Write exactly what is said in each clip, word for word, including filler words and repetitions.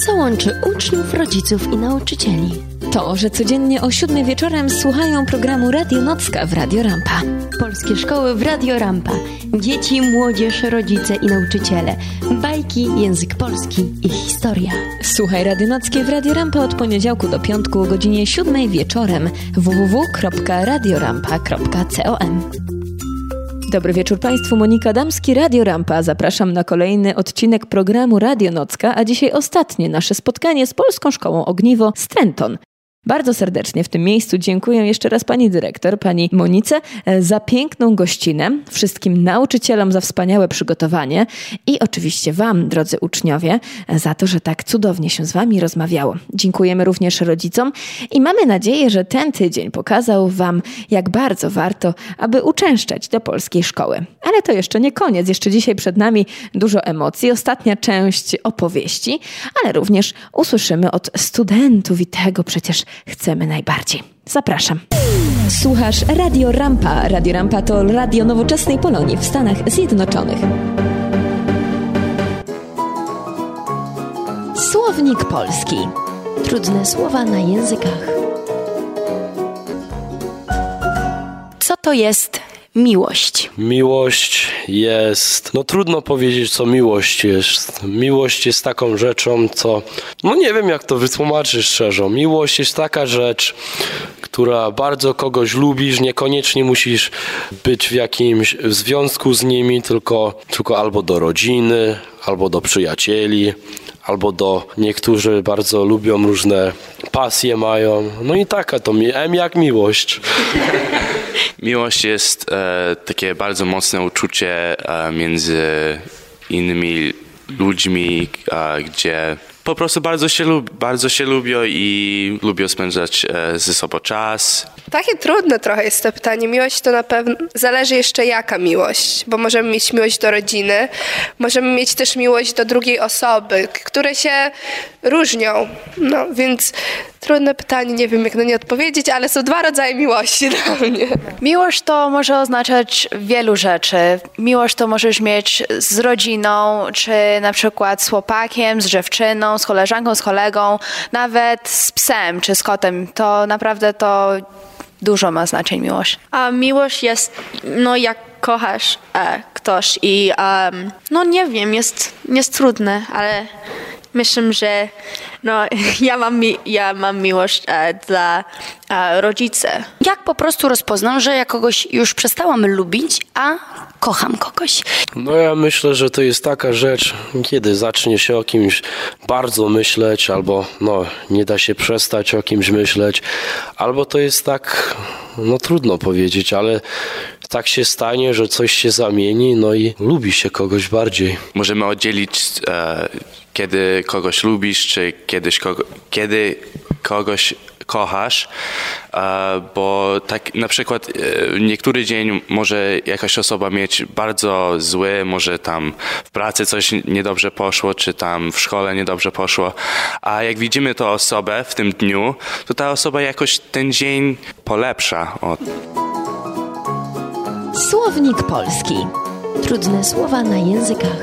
co łączy uczniów, rodziców i nauczycieli? To, że codziennie o siódmej wieczorem słuchają programu Radio Nocka w Radio Rampa. Polskie szkoły w Radio Rampa. Dzieci, młodzież, rodzice i nauczyciele. Bajki, język polski i historia. Słuchaj Radio Nockie w Radio Rampa od poniedziałku do piątku o godzinie siódmej wieczorem. w w w kropka radiorampa kropka com. Dobry wieczór Państwu, Monika Damski, Radio Rampa. Zapraszam na kolejny odcinek programu Radio Nocka, a dzisiaj ostatnie nasze spotkanie z Polską Szkołą Ogniwo z Trenton. Bardzo serdecznie w tym miejscu dziękuję jeszcze raz pani dyrektor, pani Monice, za piękną gościnę, wszystkim nauczycielom za wspaniałe przygotowanie i oczywiście wam, drodzy uczniowie, za to, że tak cudownie się z wami rozmawiało. Dziękujemy również rodzicom i mamy nadzieję, że ten tydzień pokazał wam, jak bardzo warto, aby uczęszczać do polskiej szkoły. Ale to jeszcze nie koniec, jeszcze dzisiaj przed nami dużo emocji, ostatnia część opowieści, ale również usłyszymy od studentów i tego przecież chcemy najbardziej. Zapraszam. Słuchasz Radio Rampa. Radio Rampa to radio nowoczesnej Polonii w Stanach Zjednoczonych. Słownik polski. Trudne słowa na językach. Co to jest miłość? Miłość jest... No trudno powiedzieć, co miłość jest. Miłość jest taką rzeczą, co... No nie wiem, jak to wytłumaczyć szczerze. Miłość jest taka rzecz, która bardzo kogoś lubisz, niekoniecznie musisz być w jakimś związku z nimi, tylko, tylko albo do rodziny, albo do przyjacieli, albo do... Niektórzy bardzo lubią, różne pasje mają. No i taka to mi... M jak miłość. Miłość jest e, takie bardzo mocne uczucie e, między innymi ludźmi, e, gdzie po prostu bardzo się, lub, bardzo się lubią i lubią spędzać e, ze sobą czas. Takie trudne trochę jest to pytanie. Miłość to na pewno zależy jeszcze jaka miłość, bo możemy mieć miłość do rodziny, możemy mieć też miłość do drugiej osoby, które się różnią. No więc trudne pytanie, nie wiem jak na nie odpowiedzieć, ale są dwa rodzaje miłości dla mnie. Miłość to może oznaczać wielu rzeczy. Miłość to możesz mieć z rodziną, czy na przykład z chłopakiem, z dziewczyną, z koleżanką, z kolegą, nawet z psem czy z kotem. To naprawdę to dużo ma znaczeń miłość. A miłość jest, no jak kochasz e, ktoś i um, no nie wiem, jest, jest trudne, ale myślę, że no, ja, mam mi, ja mam miłość e, dla e, rodziców. Jak po prostu rozpoznam, że ja kogoś już przestałam lubić, a kocham kogoś? No ja myślę, że to jest taka rzecz, kiedy zacznie się o kimś bardzo myśleć, albo no nie da się przestać o kimś myśleć, albo to jest tak, no trudno powiedzieć, ale tak się stanie, że coś się zamieni, no i lubi się kogoś bardziej. Możemy oddzielić, e, kiedy kogoś lubisz, czy kiedyś kogo, kiedy kogoś kochasz, e, bo tak na przykład e, niektóry dzień może jakaś osoba mieć bardzo zły, może tam w pracy coś niedobrze poszło, czy tam w szkole niedobrze poszło, a jak widzimy tę osobę w tym dniu, to ta osoba jakoś ten dzień polepsza. O. Słownik polski. Trudne słowa na językach.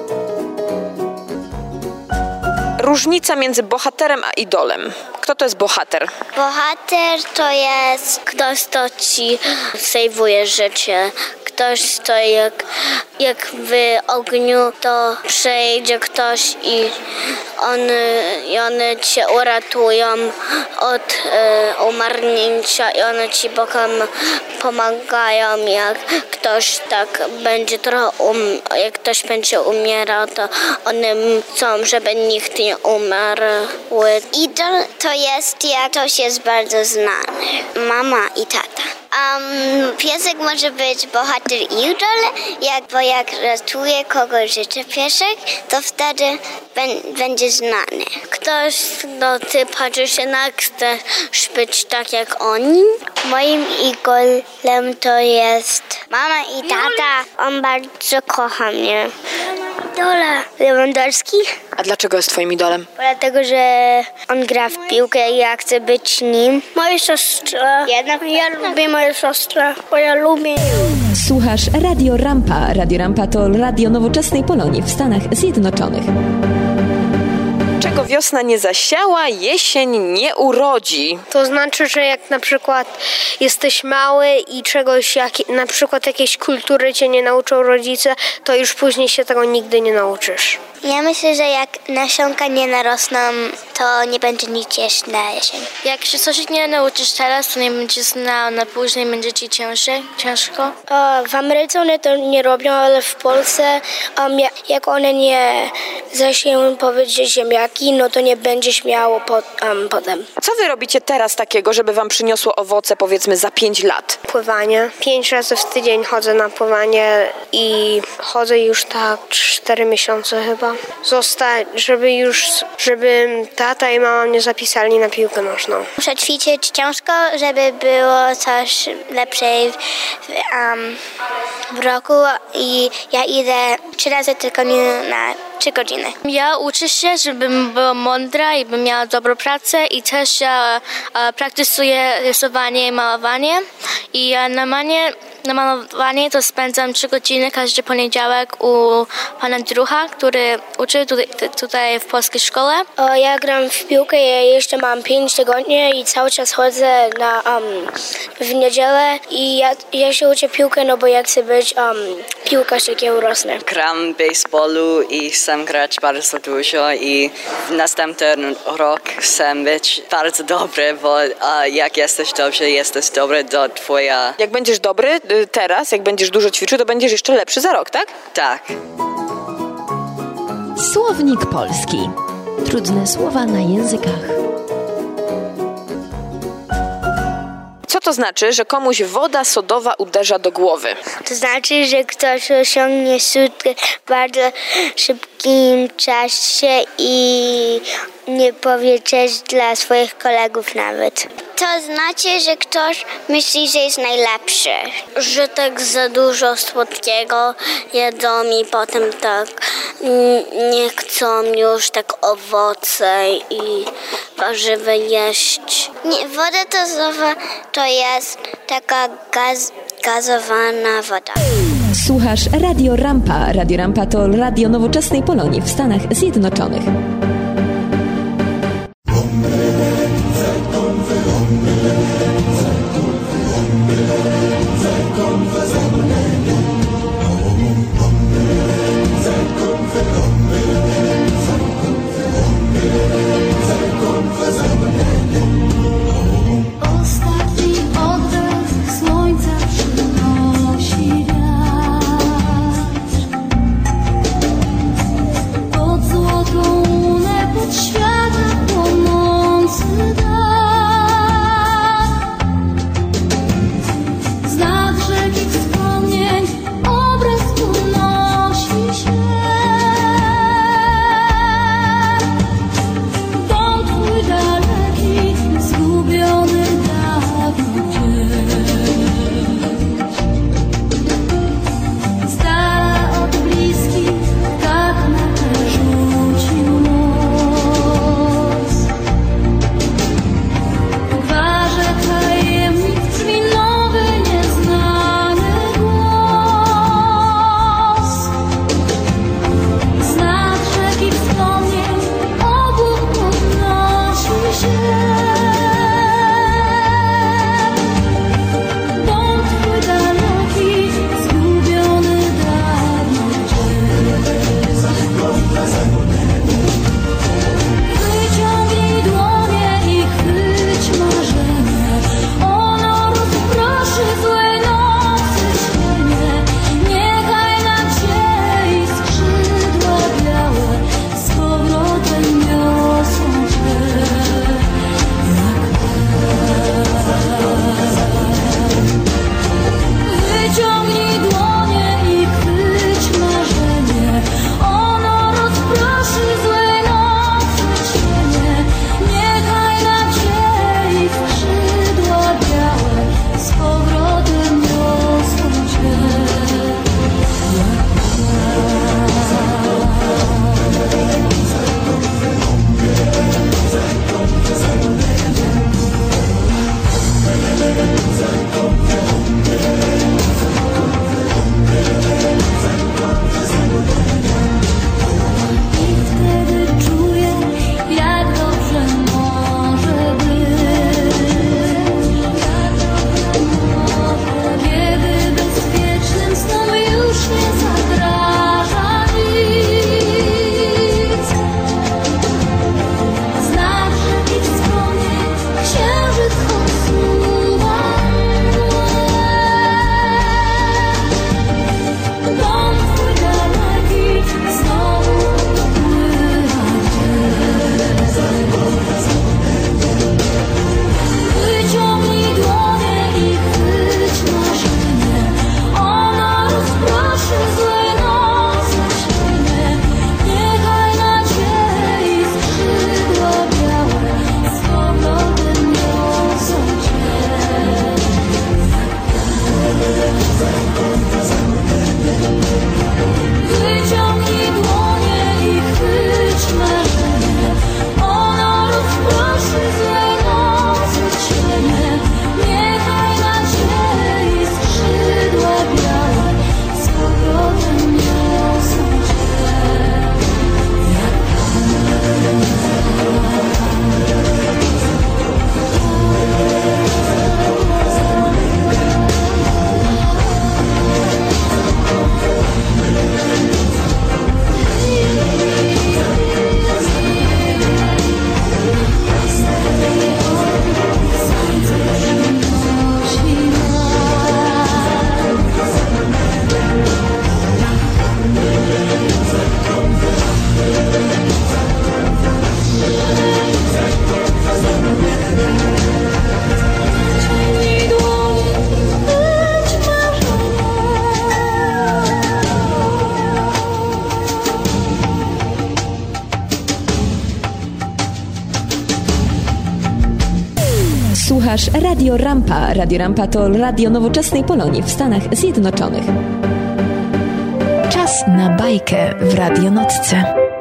Różnica między bohaterem a idolem. Kto to jest bohater? Bohater to jest ktoś, kto ci sejwuje życie. Ktoś, kto jak, jak w ogniu, to przejdzie ktoś i one, i one cię uratują od e, umarnięcia i one ci potem pomagają. Jak ktoś tak będzie trochę, um, jak ktoś będzie umierał, to one chcą, żeby nikt nie umarł. Idol to jest, jak ktoś jest bardzo znany. Mama i tata. Um, piesek może być bohater i idol, jak, bo jak ratuje kogoś życie piesek, to wtedy ben, będzie znany. Ktoś, no ty patrzysz się na, chcesz być tak jak oni. Moim idolem to jest mama i tata. On bardzo kocha mnie. Idola Lewandowski. A dlaczego jest twoim idolem? Dlatego, że on gra w piłkę i ja chcę być nim. Moja siostra. Jedna. Ja lubię moją siostrę, bo ja lubię ją. Słuchasz Radio Rampa. Radio Rampa to radio nowoczesnej Polonii w Stanach Zjednoczonych. Czego wiosna nie zasiała, jesień nie urodzi. To znaczy, że jak na przykład jesteś mały i czegoś, jak, na przykład jakiejś kultury cię nie nauczą rodzice, to już później się tego nigdy nie nauczysz. Ja myślę, że jak nasionka nie narosną, to nie będzie nic jeść na jesień. Jak się coś nie nauczysz teraz, to nie będziesz znał, na później będzie ci ciężej, ciężko. W Ameryce one to nie robią, ale w Polsce um, jak one nie zasieją powiedzieć ziemniaki, no to nie będzie śmiało po, um, potem. Co wy robicie teraz takiego, żeby wam przyniosło owoce powiedzmy za pięć lat? Pływanie. Pięć razy w tydzień chodzę na pływanie i chodzę już tak cztery miesiące chyba. Zostać, żeby już, żeby tata i mama mnie zapisali na piłkę nożną. Muszę ćwiczyć ciężko, żeby było coś lepszej w, um, w roku i ja idę trzy razy tylko na trzy godziny. Ja uczę się, żebym była mądra i bym miała dobrą pracę i też ja e, praktykuję rysowanie i malowanie i ja normalnie na malowanie to spędzam trzy godziny każdy poniedziałek u pana Drucha, który uczy tutaj, tutaj w polskiej szkole. O, ja gram w piłkę, ja jeszcze mam pięć tygodni i cały czas chodzę na, um, w niedzielę i ja, ja się uczę piłkę, no bo ja chcę być um, piłkarz, jak ja urosnę. Gram baseballu i chcę grać bardzo dużo i w następny rok chcę być bardzo dobry, bo a, jak jesteś dobry, jesteś dobry do twoja... Jak będziesz dobry teraz, jak będziesz dużo ćwiczył, to będziesz jeszcze lepszy za rok, tak? Tak. Słownik polski. Trudne słowa na językach. Co to znaczy, że komuś woda sodowa uderza do głowy? To znaczy, że ktoś osiągnie sutkę w bardzo szybkim czasie i nie powie cześć dla swoich kolegów nawet. To znaczy, że ktoś myśli, że jest najlepszy. Że tak za dużo słodkiego jedzą i potem tak nie chcą już tak owoce i warzywa jeść. Nie, woda gazowa to jest taka gaz, gazowana woda. Słuchasz Radio Rampa. Radio Rampa to radio nowoczesnej Polonii w Stanach Zjednoczonych. Pod złotą Słuchasz Radio Rampa. Radio Rampa to radio nowoczesnej Polonii w Stanach Zjednoczonych. Czas na bajkę w Radionocce.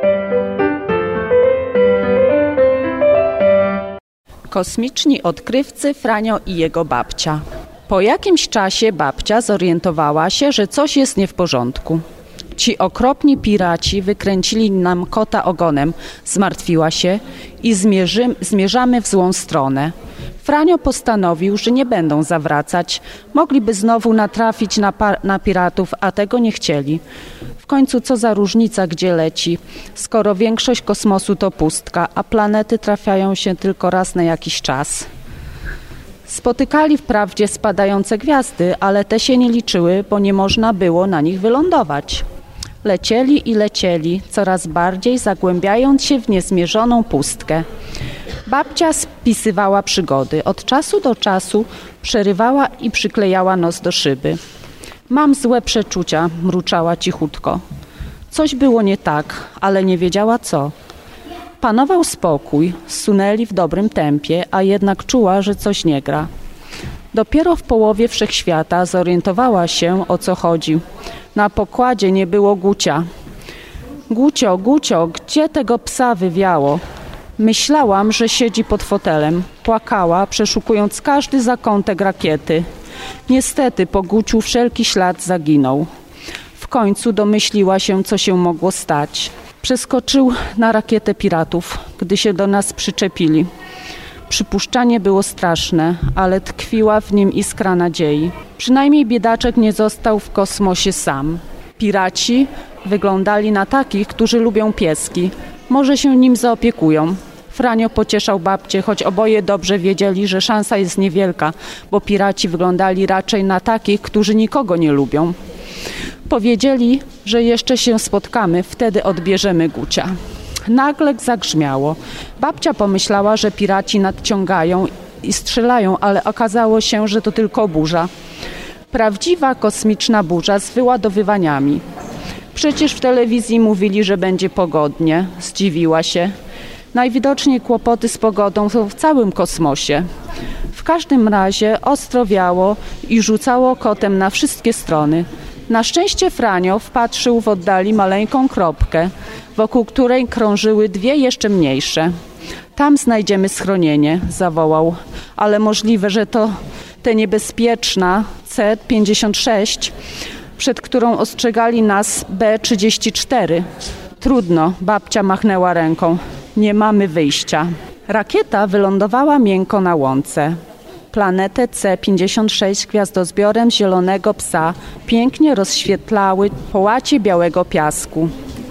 Kosmiczni odkrywcy Franio i jego babcia. Po jakimś czasie babcia zorientowała się, że coś jest nie w porządku. Ci okropni piraci wykręcili nam kota ogonem, zmartwiła się i zmierzy, zmierzamy w złą stronę. Franio postanowił, że nie będą zawracać. Mogliby znowu natrafić na, pa- na piratów, a tego nie chcieli. W końcu co za różnica, gdzie leci, skoro większość kosmosu to pustka, a planety trafiają się tylko raz na jakiś czas. Spotykali wprawdzie spadające gwiazdy, ale te się nie liczyły, bo nie można było na nich wylądować. Lecieli i lecieli, coraz bardziej zagłębiając się w niezmierzoną pustkę. Babcia spisywała przygody. Od czasu do czasu przerywała i przyklejała nos do szyby. Mam złe przeczucia, mruczała cichutko. Coś było nie tak, ale nie wiedziała co. Panował spokój, sunęli w dobrym tempie, a jednak czuła, że coś nie gra. Dopiero w połowie wszechświata zorientowała się, o co chodzi. Na pokładzie nie było Gucia. Gucio, Gucio, gdzie tego psa wywiało? Myślałam, że siedzi pod fotelem. Płakała, przeszukując każdy zakątek rakiety. Niestety po Guciu wszelki ślad zaginął. W końcu domyśliła się, co się mogło stać. Przeskoczył na rakietę piratów, gdy się do nas przyczepili. Przypuszczanie było straszne, ale tkwiła w nim iskra nadziei. Przynajmniej biedaczek nie został w kosmosie sam. Piraci wyglądali na takich, którzy lubią pieski. Może się nim zaopiekują. Franio pocieszał babcię, choć oboje dobrze wiedzieli, że szansa jest niewielka, bo piraci wyglądali raczej na takich, którzy nikogo nie lubią. Powiedzieli, że jeszcze się spotkamy, wtedy odbierzemy Gucia. Nagle zagrzmiało. Babcia pomyślała, że piraci nadciągają i strzelają, ale okazało się, że to tylko burza. Prawdziwa kosmiczna burza z wyładowywaniami. Przecież w telewizji mówili, że będzie pogodnie. Zdziwiła się. Najwidoczniej kłopoty z pogodą są w całym kosmosie. W każdym razie ostro wiało i rzucało kotem na wszystkie strony. Na szczęście Franio wpatrzył w oddali maleńką kropkę, wokół której krążyły dwie jeszcze mniejsze. Tam znajdziemy schronienie, zawołał, ale możliwe, że to te niebezpieczna C pięćdziesiąt sześć, przed którą ostrzegali nas B trzydzieści cztery. Trudno, babcia machnęła ręką. Nie mamy wyjścia. Rakieta wylądowała miękko na łące. Planetę C pięćdziesiąt sześć gwiazdozbiorem zielonego psa pięknie rozświetlały połacie białego piasku.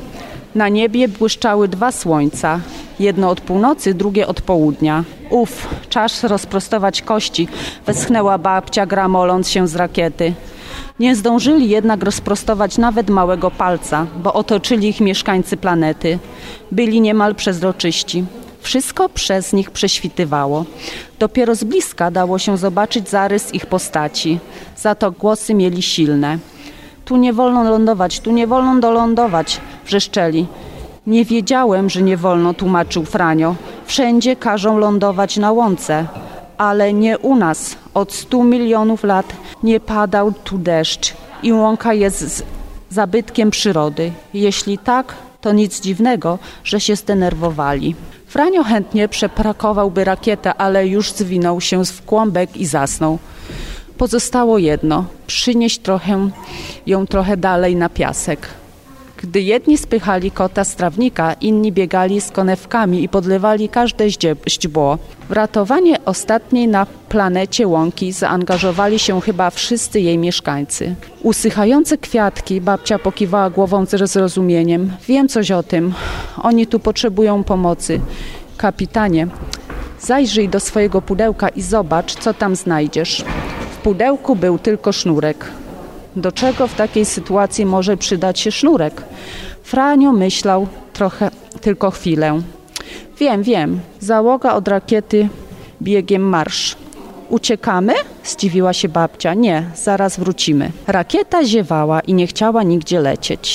Na niebie błyszczały dwa słońca. Jedno od północy, drugie od południa. Uf, czas rozprostować kości, westchnęła babcia, gramoląc się z rakiety. Nie zdążyli jednak rozprostować nawet małego palca, bo otoczyli ich mieszkańcy planety. Byli niemal przezroczyści. Wszystko przez nich prześwitywało. Dopiero z bliska dało się zobaczyć zarys ich postaci. Za to głosy mieli silne. Tu nie wolno lądować, tu nie wolno dolądować, wrzeszczeli. Nie wiedziałem, że nie wolno, tłumaczył Franio. Wszędzie każą lądować na łące. Ale nie u nas. Od stu milionów lat nie padał tu deszcz i łąka jest zabytkiem przyrody. Jeśli tak, to nic dziwnego, że się zdenerwowali. Franio chętnie przepakowałby rakietę, ale już zwinął się w kłąbek i zasnął. Pozostało jedno, przynieść trochę, ją trochę dalej na piasek. Gdy jedni spychali kota z trawnika, inni biegali z konewkami i podlewali każde źdźbło. W ratowanie ostatniej na planecie łąki zaangażowali się chyba wszyscy jej mieszkańcy. Usychające kwiatki, babcia pokiwała głową z zrozumieniem. Wiem coś o tym. Oni tu potrzebują pomocy. Kapitanie, zajrzyj do swojego pudełka i zobacz, co tam znajdziesz. W pudełku był tylko sznurek. Do czego w takiej sytuacji może przydać się sznurek? Franio myślał trochę, tylko chwilę. Wiem, wiem, załoga od rakiety biegiem marsz. Uciekamy? Zdziwiła się babcia. Nie, zaraz wrócimy. Rakieta ziewała i nie chciała nigdzie lecieć.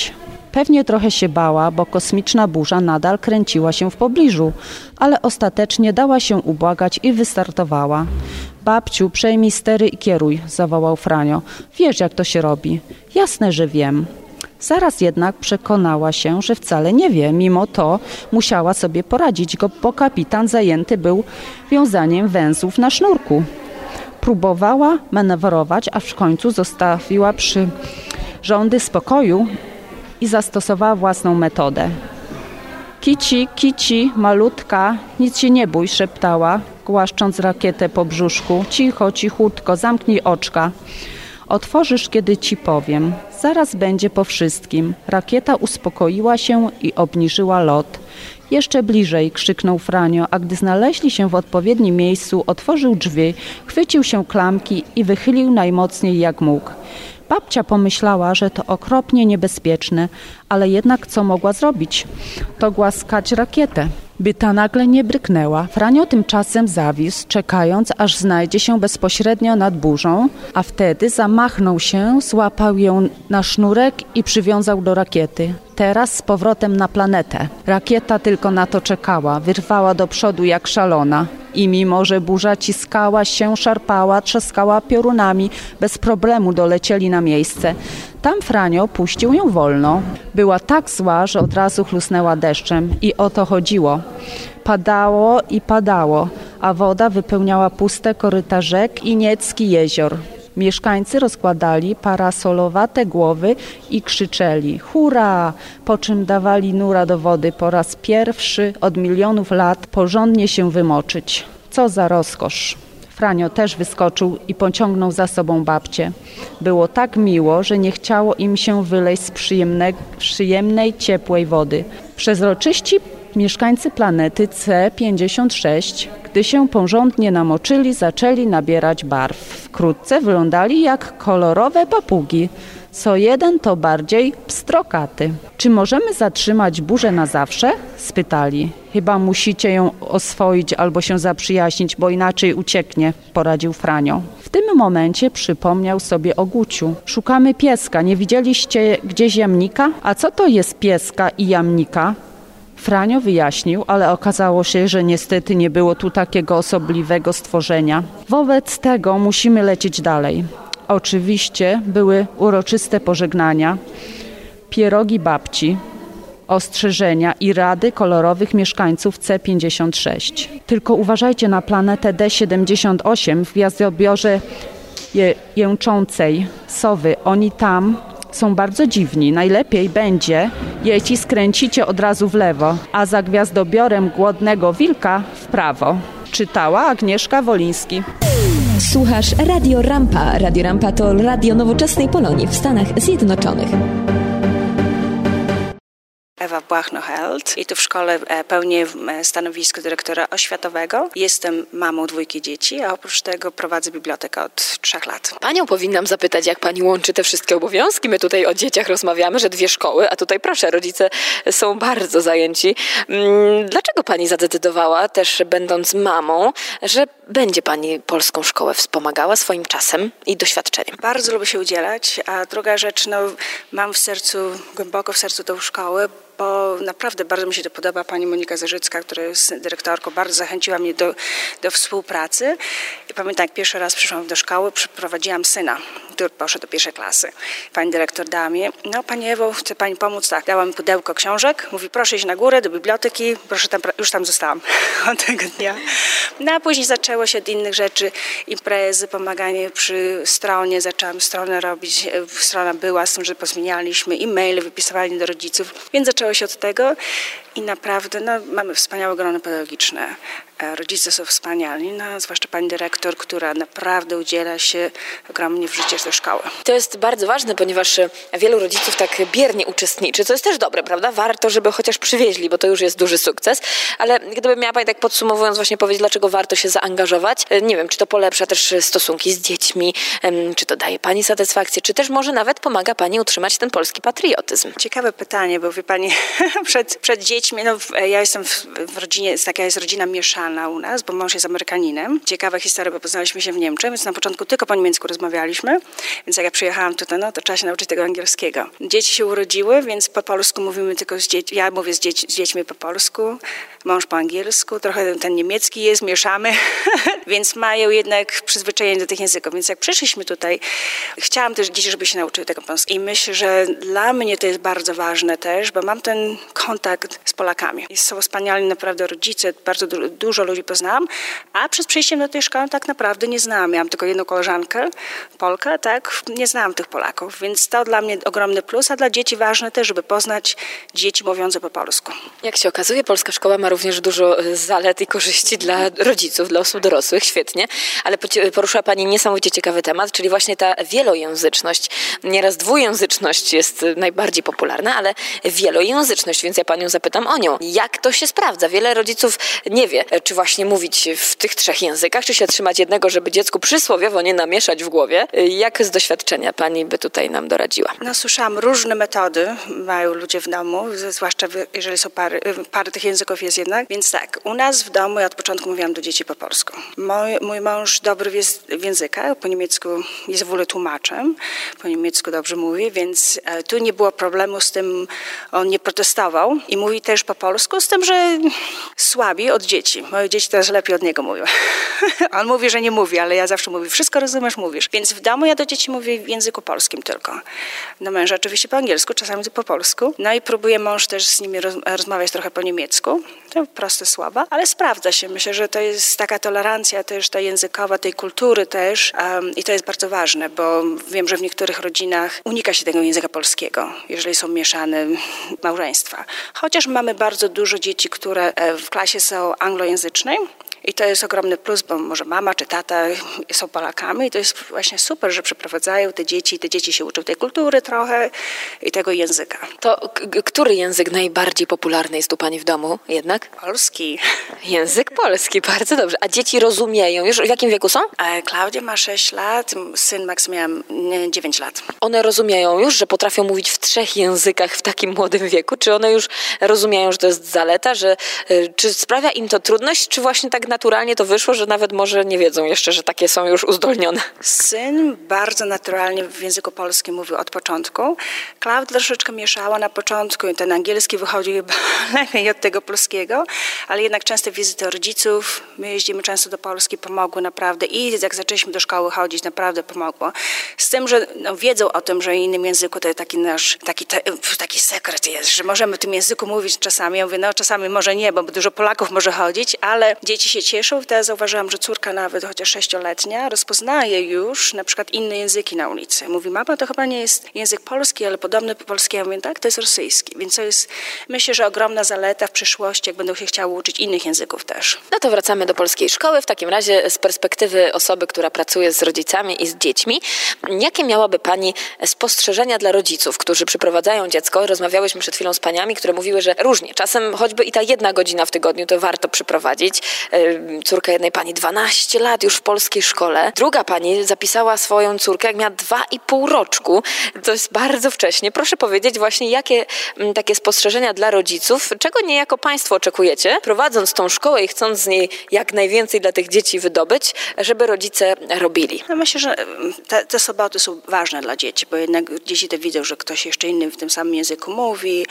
Pewnie trochę się bała, bo kosmiczna burza nadal kręciła się w pobliżu, ale ostatecznie dała się ubłagać i wystartowała. Babciu, przejmij stery i kieruj, zawołał Franio. Wiesz, jak to się robi. Jasne, że wiem. Zaraz jednak przekonała się, że wcale nie wie. Mimo to musiała sobie poradzić, bo kapitan zajęty był wiązaniem węzłów na sznurku. Próbowała manewrować, a w końcu zostawiła przy rządy spokoju i zastosowała własną metodę. Kici, kici, malutka, nic się nie bój, szeptała, głaszcząc rakietę po brzuszku. Cicho, cichutko, zamknij oczka. Otworzysz, kiedy ci powiem. Zaraz będzie po wszystkim. Rakieta uspokoiła się i obniżyła lot. Jeszcze bliżej, krzyknął Franio, a gdy znaleźli się w odpowiednim miejscu, otworzył drzwi, chwycił się klamki i wychylił najmocniej jak mógł. Babcia pomyślała, że to okropnie niebezpieczne, ale jednak co mogła zrobić? To głaskać rakietę, by ta nagle nie bryknęła. Franio tymczasem zawisł, czekając, aż znajdzie się bezpośrednio nad burzą, a wtedy zamachnął się, złapał ją na sznurek i przywiązał do rakiety. Teraz z powrotem na planetę. Rakieta tylko na to czekała, wyrwała do przodu jak szalona. I mimo, że burza ciskała się, szarpała, trzaskała piorunami, bez problemu dolecieli na miejsce. Tam Franio puścił ją wolno. Była tak zła, że od razu chlusnęła deszczem i o to chodziło. Padało i padało, a woda wypełniała puste koryta rzek i niecki jezior. Mieszkańcy rozkładali parasolowate głowy i krzyczeli hurra, po czym dawali nura do wody po raz pierwszy od milionów lat porządnie się wymoczyć. Co za rozkosz! Franio też wyskoczył i pociągnął za sobą babcię. Było tak miło, że nie chciało im się wyleźć z przyjemnej, przyjemnej ciepłej wody. Przezroczyści mieszkańcy planety C pięćdziesiąt sześć, gdy się porządnie namoczyli, zaczęli nabierać barw. Wkrótce wyglądali jak kolorowe papugi. Co jeden to bardziej pstrokaty. Czy możemy zatrzymać burzę na zawsze? Spytali. Chyba musicie ją oswoić albo się zaprzyjaźnić, bo inaczej ucieknie, poradził Franio. W tym momencie przypomniał sobie o Guciu. Szukamy pieska. Nie widzieliście gdzieś jamnika? A co to jest pieska i jamnika? Franio wyjaśnił, ale okazało się, że niestety nie było tu takiego osobliwego stworzenia. Wobec tego musimy lecieć dalej. Oczywiście były uroczyste pożegnania, pierogi babci, ostrzeżenia i rady kolorowych mieszkańców C pięćdziesiąt sześć. Tylko uważajcie na planetę D siedemdziesiąt osiem w gwiazdobiorze je, jęczącej sowy. Oni tam są bardzo dziwni. Najlepiej będzie, jeśli skręcicie od razu w lewo, a za gwiazdobiorem głodnego wilka w prawo. Czytała Agnieszka Woliński. Słuchasz Radio Rampa. Radio Rampa to radio nowoczesnej Polonii w Stanach Zjednoczonych. Ewa Błachno-Held i tu w szkole pełnię stanowisko dyrektora oświatowego. Jestem mamą dwójki dzieci, a oprócz tego prowadzę bibliotekę od trzech lat. Panią powinnam zapytać, jak pani łączy te wszystkie obowiązki. My tutaj o dzieciach rozmawiamy, że dwie szkoły, a tutaj proszę, rodzice są bardzo zajęci. Dlaczego pani zadecydowała, też będąc mamą, że będzie pani polską szkołę wspomagała swoim czasem i doświadczeniem? Bardzo lubię się udzielać, a druga rzecz, no mam w sercu, głęboko w sercu tą szkołę, bo naprawdę bardzo mi się to podoba. Pani Monika Zarzycka, która jest dyrektorką, bardzo zachęciła mnie do, do współpracy. I pamiętam, jak pierwszy raz przyszłam do szkoły, przyprowadziłam syna, który poszedł do pierwszej klasy. Pani dyrektor dała mi, no pani Ewo, chce pani pomóc? Tak, dała mi pudełko książek, mówi proszę iść na górę do biblioteki, proszę tam, już tam zostałam od tego dnia. No a później zaczęło się od innych rzeczy, imprezy, pomaganie przy stronie, zaczęłam stronę robić, strona była, z tym, że pozmienialiśmy e-maile, wypisywali do rodziców, więc zaczęło się od tego i naprawdę no, mamy wspaniałe grono pedagogiczne. Rodzice są wspaniali, no, zwłaszcza pani dyrektor, która naprawdę udziela się ogromnie w życiu tej szkoły. To jest bardzo ważne, ponieważ wielu rodziców tak biernie uczestniczy, co jest też dobre, prawda? Warto, żeby chociaż przywieźli, bo to już jest duży sukces, ale gdyby miała pani tak podsumowując właśnie powiedzieć, dlaczego warto się zaangażować, nie wiem, czy to polepsza też stosunki z dziećmi, czy to daje pani satysfakcję, czy też może nawet pomaga pani utrzymać ten polski patriotyzm? Ciekawe pytanie, bo wie pani, przed, przed dziećmi dziećmi, no ja jestem w, w rodzinie, taka jest rodzina mieszana u nas, bo mąż jest Amerykaninem. Ciekawa historia, bo poznaliśmy się w Niemczech, więc na początku tylko po niemiecku rozmawialiśmy, więc jak ja przyjechałam tutaj, no to trzeba się nauczyć tego angielskiego. Dzieci się urodziły, więc po polsku mówimy tylko z dziećmi, ja mówię z, dzieci, z dziećmi po polsku, mąż po angielsku, trochę ten niemiecki jest, mieszamy, więc mają jednak przyzwyczajenie do tych języków. Więc jak przyszliśmy tutaj, chciałam też dzieci, żeby się nauczyły tego polskiego. I myślę, że dla mnie to jest bardzo ważne też, bo mam ten kontakt z Polakami. Są wspaniali naprawdę rodzice, bardzo du- dużo ludzi poznałam, a przed przyjściem do tej szkoły tak naprawdę nie znałam. Miałam tylko jedną koleżankę, Polkę, tak, nie znałam tych Polaków, więc to dla mnie ogromny plus, a dla dzieci ważne też, żeby poznać dzieci mówiące po polsku. Jak się okazuje, polska szkoła ma również dużo zalet i korzyści dla rodziców, dla osób dorosłych, świetnie, ale poruszyła Pani niesamowicie ciekawy temat, czyli właśnie ta wielojęzyczność. Nieraz dwujęzyczność jest najbardziej popularna, ale wielojęzyczność, więc ja Panią zapytam o nią. Jak to się sprawdza? Wiele rodziców nie wie, czy właśnie mówić w tych trzech językach, czy się trzymać jednego, żeby dziecku przysłowiowo nie namieszać w głowie. Jak z doświadczenia Pani by tutaj nam doradziła? No słyszałam, różne metody mają ludzie w domu, zwłaszcza jeżeli są pary, pary tych języków jest jednak. Więc tak, u nas w domu ja od początku mówiłam do dzieci po polsku. Mój, mój mąż dobry jest w językach, po niemiecku jest w ogóle tłumaczem, po niemiecku dobrze mówi, więc e, tu nie było problemu z tym, on nie protestował i mówi też po polsku, z tym, że słabi od dzieci. Moje dzieci teraz lepiej od niego mówią. On mówi, że nie mówi, ale ja zawsze mówię, wszystko rozumiesz, mówisz. Więc w domu ja do dzieci mówię w języku polskim tylko. Do męża oczywiście po angielsku, czasami po polsku. No i próbuje mąż też z nimi roz, rozmawiać trochę po niemiecku. To proste słowa, ale sprawdza się. Myślę, że to jest taka tolerancja też ta językowa, tej kultury też um, i to jest bardzo ważne, bo wiem, że w niektórych rodzinach unika się tego języka polskiego, jeżeli są mieszane małżeństwa. Chociaż mamy bardzo dużo dzieci, które w klasie są anglojęzycznej. I to jest ogromny plus, bo może mama czy tata są Polakami i to jest właśnie super, że przeprowadzają te dzieci, te dzieci się uczą tej kultury trochę i tego języka. To k- który język najbardziej popularny jest u Pani w domu jednak? Polski. Język polski, bardzo dobrze. A dzieci rozumieją już? W jakim wieku są? Klaudia ma sześć lat, syn Max miał dziewięć lat. One rozumieją już, że potrafią mówić w trzech językach w takim młodym wieku? Czy one już rozumieją, że to jest zaleta? Że, czy sprawia im to trudność, czy właśnie tak naturalnie to wyszło, że nawet może nie wiedzą jeszcze, że takie są już uzdolnione? Syn bardzo naturalnie w języku polskim mówił od początku. Klaudia troszeczkę mieszała na początku i ten angielski wychodził chyba lepiej od tego polskiego, ale jednak często wizyty rodziców, my jeździmy często do Polski, pomogły naprawdę i jak zaczęliśmy do szkoły chodzić, naprawdę pomogło. Z tym, że no, wiedzą o tym, że w innym języku to jest taki nasz, taki, te, taki sekret jest, że możemy w tym języku mówić czasami. Ja mówię, no czasami może nie, bo dużo Polaków może chodzić, ale dzieci się cieszą. Teraz zauważyłam, że córka nawet, chociaż sześcioletnia, rozpoznaje już na przykład inne języki na ulicy. Mówi, mama, to chyba nie jest język polski, ale podobny do polskiego. Ja mówię, tak, to jest rosyjski. Więc to jest, myślę, że ogromna zaleta w przyszłości, jak będą się chciały uczyć innych języków też. No to wracamy do polskiej szkoły. W takim razie z perspektywy osoby, która pracuje z rodzicami i z dziećmi, jakie miałaby Pani spostrzeżenia dla rodziców, którzy przyprowadzają dziecko? Rozmawiałyśmy przed chwilą z paniami, które mówiły, że różnie. Czasem choćby i ta jedna godzina w tygodniu to warto przyprowadzić. Córka jednej pani dwanaście lat już w polskiej szkole. Druga pani zapisała swoją córkę, jak miała dwa i pół roczku. To jest bardzo wcześnie. Proszę powiedzieć właśnie, jakie m, takie spostrzeżenia dla rodziców, czego niejako Państwo oczekujecie, prowadząc tą szkołę i chcąc z niej jak najwięcej dla tych dzieci wydobyć, żeby rodzice robili? No myślę, że te, te soboty są ważne dla dzieci, bo jednak dzieci te widzą, że ktoś jeszcze inny w tym samym języku mówi,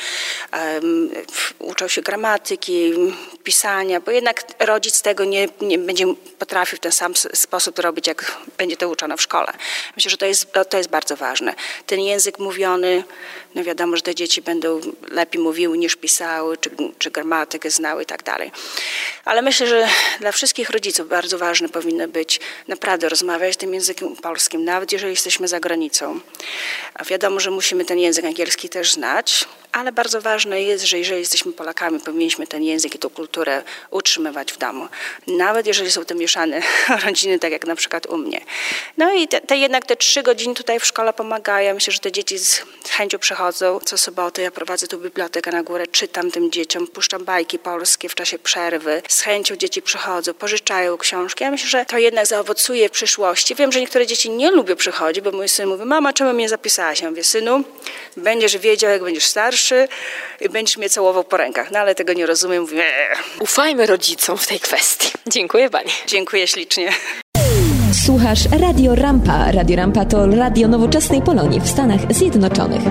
um, uczą się gramatyki, pisania, bo jednak rodzic tego nie, nie będzie potrafił w ten sam sposób robić, jak będzie to uczone w szkole. Myślę, że to jest, to jest bardzo ważne. Ten język mówiony, no wiadomo, że te dzieci będą lepiej mówiły niż pisały, czy, czy gramatykę znały i tak dalej. Ale myślę, że dla wszystkich rodziców bardzo ważne powinno być naprawdę rozmawiać tym językiem polskim, nawet jeżeli jesteśmy za granicą. A wiadomo, że musimy ten język angielski też znać, ale bardzo ważne jest, że jeżeli jesteśmy Polakami, powinniśmy ten język i tę kulturę utrzymywać w domu. Nawet jeżeli są to mieszane rodziny, tak jak na przykład u mnie. No i te, te jednak te trzy godziny tutaj w szkole pomagają. Myślę, że te dzieci z chęcią przychodzą. Co sobotę ja prowadzę tu bibliotekę na górę, czytam tym dzieciom, puszczam bajki polskie w czasie przerwy. Z chęcią dzieci przychodzą, pożyczają książki. Ja myślę, że to jednak zaowocuje w przyszłości. Wiem, że niektóre dzieci nie lubią przychodzić, bo mój syn mówi, mama, czemu mnie zapisałaś? Ja mówię, synu, będziesz wiedział, jak będziesz starszy, starszy i będziesz mnie całował po rękach. No ale tego nie rozumiem. Mówię, eee. Ufajmy rodzicom w tej kwestii. Dziękuję pani. Dziękuję ślicznie. Słuchasz Radio Rampa. Radio Rampa to radio nowoczesnej Polonii w Stanach Zjednoczonych.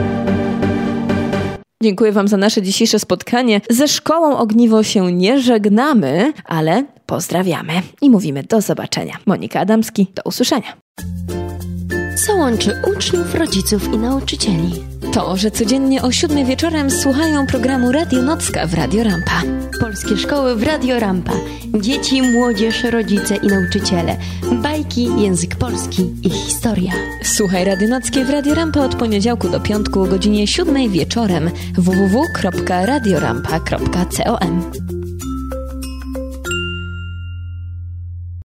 Dziękuję wam za nasze dzisiejsze spotkanie. Ze Szkołą Ogniwo się nie żegnamy, ale pozdrawiamy i mówimy do zobaczenia. Monika Adamski, do usłyszenia. Co łączy uczniów, rodziców i nauczycieli? To, że codziennie o siódmej wieczorem słuchają programu Radio Nocka w Radio Rampa. Polskie szkoły w Radio Rampa. Dzieci, młodzież, rodzice i nauczyciele. Bajki, język polski i historia. Słuchaj Radio Nockie w Radio Rampa od poniedziałku do piątku o godzinie siódmej wieczorem. w w w kropka radiorampa kropka com